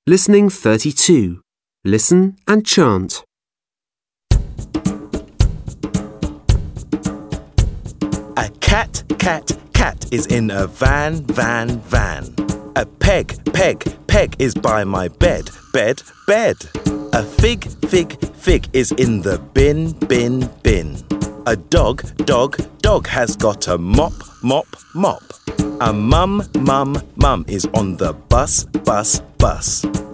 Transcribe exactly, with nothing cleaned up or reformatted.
Listening thirty-two. Listen and chant. A cat, cat, cat is in a van, van, van. A peg, peg, peg is by my bed, bed, bed. A fig, fig, fig is in the bin, bin, bin. A dog, dog, dog has got a mop, mop, mop. A mum, mum, mum is on the bus, bus, bus.